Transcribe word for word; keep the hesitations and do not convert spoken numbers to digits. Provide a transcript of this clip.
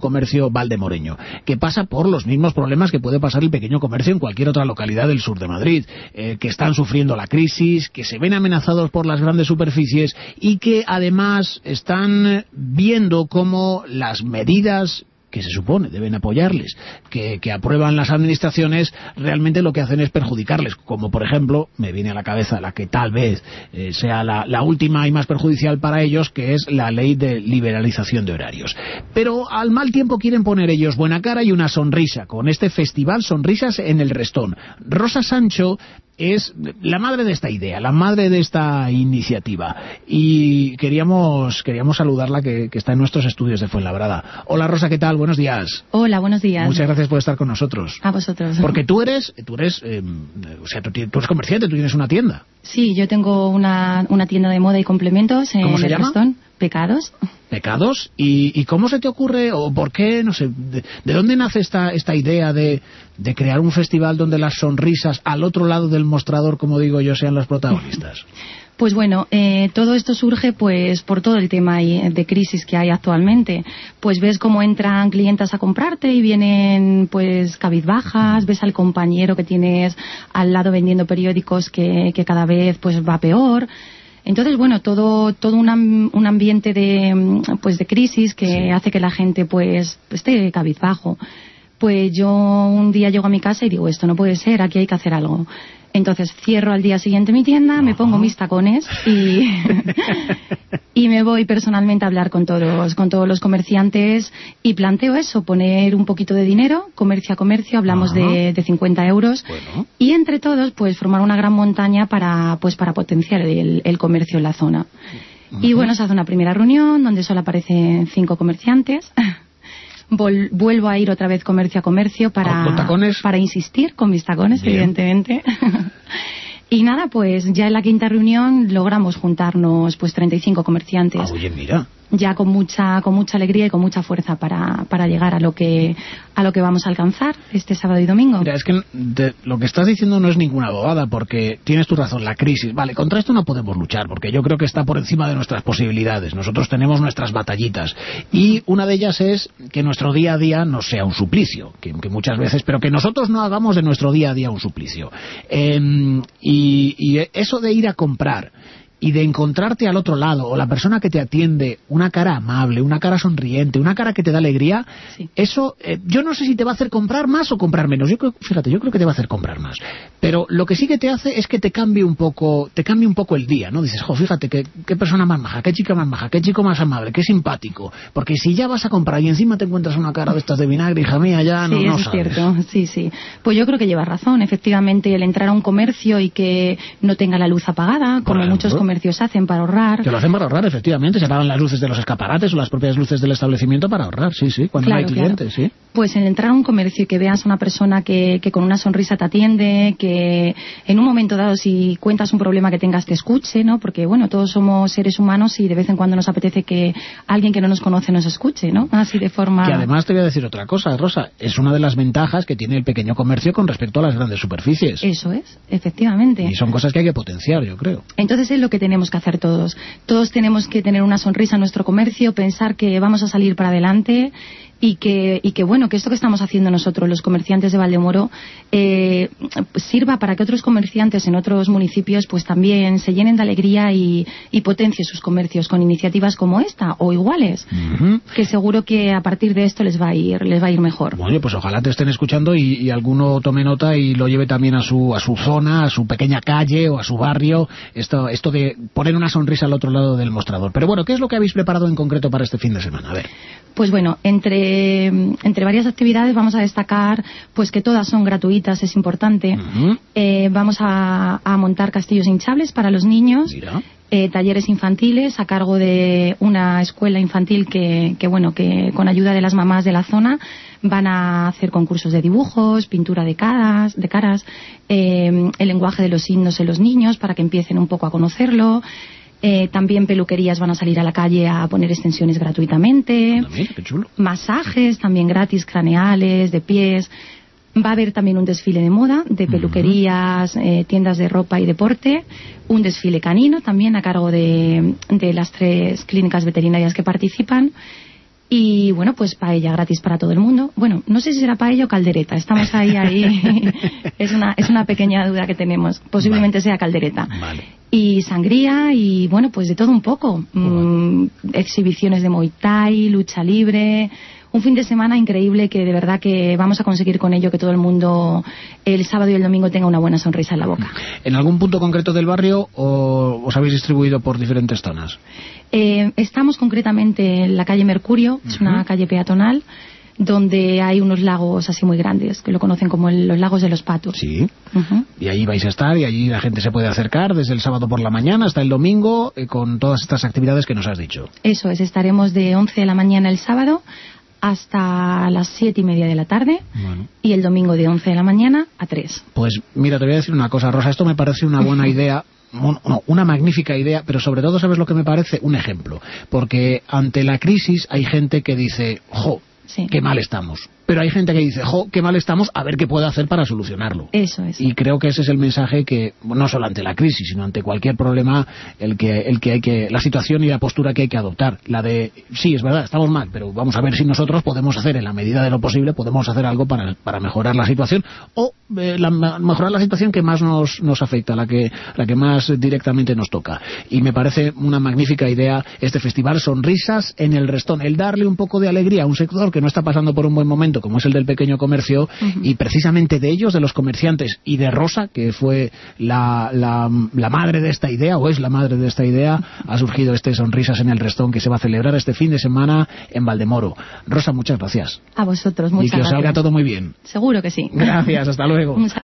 comercio valdemoreño, que pasa por los mismos problemas que puede pasar el pequeño comercio en cualquier otra localidad del sur de Madrid, eh, que están sufriendo la crisis, que se ven amenazados por las grandes superficies y que además están viendo cómo las medidas que se supone deben apoyarles, que, que aprueban las administraciones, realmente lo que hacen es perjudicarles, como por ejemplo, me viene a la cabeza la que tal vez eh, sea la, la última y más perjudicial para ellos, que es la ley de liberalización de horarios. Pero al mal tiempo quieren poner ellos buena cara y una sonrisa, con este festival Sonrisas en el Restón. Rosa Sancho es la madre de esta idea, la madre de esta iniciativa, y queríamos queríamos saludarla, que, que está en nuestros estudios de Fuenlabrada. Hola Rosa, ¿qué tal? Buenos días. Hola, buenos días. Muchas gracias por estar con nosotros. A vosotros. Porque tú eres, tú eres, eh, o sea, tú, tú eres comerciante, tú tienes una tienda. Sí, yo tengo una, una tienda de moda y complementos en ¿Cómo se el llama? Restón. Pecados. ¿Pecados? ¿Y, ¿Y cómo se te ocurre, o por qué, no sé, de, de dónde nace esta, esta idea de, de crear un festival donde las sonrisas al otro lado del mostrador, como digo yo, sean las protagonistas? Pues bueno, eh, todo esto surge pues por todo el tema de crisis que hay actualmente. Pues ves cómo entran clientas a comprarte y vienen pues cabizbajas, ves al compañero que tienes al lado vendiendo periódicos que, que cada vez pues va peor. Entonces, bueno, todo todo un, am, un ambiente de pues de crisis que sí. hace que la gente pues esté cabizbajo. Pues yo un día llego a mi casa y digo, esto no puede ser, aquí hay que hacer algo. Entonces cierro al día siguiente mi tienda, me pongo mis tacones y, y me voy personalmente a hablar con todos, con todos los comerciantes y planteo eso, poner un poquito de dinero, comercio a comercio, hablamos de, de cincuenta euros, bueno. y entre todos pues formar una gran montaña para, pues, para potenciar el, el comercio en la zona. Uh-huh. Y bueno, se hace una primera reunión donde solo aparecen cinco comerciantes. Vol, vuelvo a ir otra vez comercio a comercio para, para insistir con mis tacones, Bien. evidentemente. Y nada, pues ya en la quinta reunión logramos juntarnos pues treinta y cinco comerciantes. Ah, oye, mira. Ya con mucha con mucha alegría y con mucha fuerza para, para llegar a lo que a lo que vamos a alcanzar este sábado y domingo. Mira, es que de, lo que estás diciendo no es ninguna bobada, porque tienes tu razón, la crisis. Vale, contra esto no podemos luchar, porque yo creo que está por encima de nuestras posibilidades. Nosotros tenemos nuestras batallitas. Y una de ellas es que nuestro día a día no sea un suplicio, que, que muchas veces, pero que nosotros no hagamos de nuestro día a día un suplicio. Eh, y, y eso de ir a comprar y de encontrarte al otro lado, o la persona que te atiende, una cara amable, una cara sonriente, una cara que te da alegría, sí. eso, eh, yo no sé si te va a hacer comprar más o comprar menos. Yo creo, fíjate, yo creo que te va a hacer comprar más. Pero lo que sí que te hace es que te cambie un poco, te cambie un poco el día, ¿no? Dices, jo, fíjate, qué, qué persona más maja, qué chica más maja, qué chico más amable, qué simpático. Porque si ya vas a comprar y encima te encuentras una cara de estas de vinagre, hija mía, ya no, sí, no es sabes. Cierto. Sí, sí. Pues yo creo que llevas razón. Efectivamente, el entrar a un comercio y que no tenga la luz apagada, como ejemplo, muchos comercios hacen para ahorrar. Que lo hacen para ahorrar, efectivamente. Se apagan las luces de los escaparates o las propias luces del establecimiento para ahorrar, sí, sí, cuando claro, no hay clientes, claro. sí. Pues en entrar a un comercio y que veas a una persona que, que con una sonrisa te atiende, que en un momento dado si cuentas un problema que tengas te escuche, ¿no? Porque bueno, todos somos seres humanos y de vez en cuando nos apetece que alguien que no nos conoce nos escuche, ¿no? Así de forma... Que además te voy a decir otra cosa, Rosa, es una de las ventajas que tiene el pequeño comercio con respecto a las grandes superficies. Eso es, efectivamente. Y son cosas que hay que potenciar, yo creo. Entonces es lo que tenemos que hacer todos. Todos tenemos que tener una sonrisa en nuestro comercio, pensar que vamos a salir para adelante y que, y que bueno, que esto que estamos haciendo nosotros, los comerciantes de Valdemoro, eh, sirva para que otros comerciantes en otros municipios pues también se llenen de alegría y, y potencien sus comercios con iniciativas como esta o iguales, uh-huh. que seguro que a partir de esto les va a ir, les va a ir mejor. Bueno, pues ojalá te estén escuchando y, y alguno tome nota y lo lleve también a su, a su zona, a su pequeña calle o a su barrio, esto, esto de poner una sonrisa al otro lado del mostrador. Pero bueno, ¿qué es lo que habéis preparado en concreto para este fin de semana? A ver. Pues bueno, entre, entre varias actividades vamos a destacar pues que todas son gratuitas, es importante. Uh-huh. Eh, vamos a, a montar castillos hinchables para los niños. Mira. Eh, talleres infantiles a cargo de una escuela infantil que, que bueno que con ayuda de las mamás de la zona van a hacer concursos de dibujos, pintura de caras, de caras, eh, el lenguaje de los signos en los niños para que empiecen un poco a conocerlo. Eh, también peluquerías van a salir a la calle a poner extensiones gratuitamente. Mira, qué chulo. Masajes también gratis, craneales, de pies. Va a haber también un desfile de moda, de peluquerías, eh, tiendas de ropa y deporte. Un desfile canino también a cargo de, de las tres clínicas veterinarias que participan. Y bueno, pues paella gratis para todo el mundo. Bueno, no sé si será paella o caldereta. Estamos ahí, ahí. es una es una pequeña duda que tenemos. Posiblemente vale. sea caldereta. Vale. Y sangría y bueno, pues de todo un poco. Mm, exhibiciones de Muay Thai, lucha libre. Un fin de semana increíble que de verdad que vamos a conseguir con ello que todo el mundo el sábado y el domingo tenga una buena sonrisa en la boca. ¿En algún punto concreto del barrio o os habéis distribuido por diferentes zonas? Eh, estamos concretamente en la calle Mercurio, uh-huh. es una calle peatonal, donde hay unos lagos así muy grandes, que lo conocen como el, los lagos de los patos. Sí, uh-huh. Y allí vais a estar y allí la gente se puede acercar desde el sábado por la mañana hasta el domingo eh, con todas estas actividades que nos has dicho. Eso es, estaremos de once de la mañana el sábado hasta las siete y media de la tarde, bueno. y el domingo de once de la mañana a tres. Pues mira, te voy a decir una cosa, Rosa, esto me parece una buena idea. No, una magnífica idea, pero sobre todo, ¿sabes lo que me parece? Un ejemplo. Porque ante la crisis hay gente que dice, jo, sí. qué mal estamos. Pero hay gente que dice, jo, qué mal estamos, a ver qué puedo hacer para solucionarlo. Eso es. Y creo que ese es el mensaje que, no solo ante la crisis, sino ante cualquier problema, el que, el que hay que, la situación y la postura que hay que adoptar. La de, sí, es verdad, estamos mal, pero vamos a ver si nosotros podemos hacer, en la medida de lo posible, podemos hacer algo para, para mejorar la situación, o eh, la, mejorar la situación que más nos, nos afecta, la que, la que más directamente nos toca. Y me parece una magnífica idea este festival Sonrisas en el Restón, el darle un poco de alegría a un sector que no está pasando por un buen momento, como es el del pequeño comercio, uh-huh. y precisamente de ellos, de los comerciantes y de Rosa, que fue la, la, la madre de esta idea, o es la madre de esta idea, ha surgido este Sonrisas en el Restón que se va a celebrar este fin de semana en Valdemoro. Rosa, muchas gracias. A vosotros, muchas gracias. Y que os salga todo muy bien. Seguro que sí. Gracias, hasta luego.